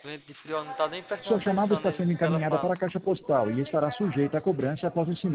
Vento de frio não tá nem Sua prestando chamada atenção está sendo no que ela encaminhada para fala. a caixa postal e estará sujeita a cobrança após o sinal.